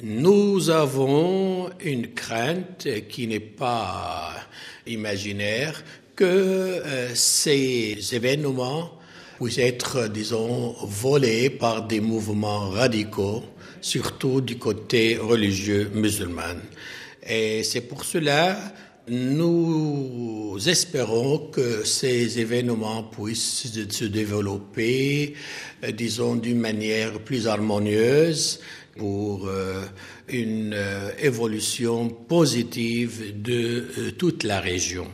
Nous avons une crainte qui n'est pas imaginaire que ces événements puissent être, volés par des mouvements radicaux, surtout du côté religieux musulman. Et c'est pour cela nous espérons que ces événements puissent se développer, d'une manière plus harmonieuse pour une évolution positive de toute la région.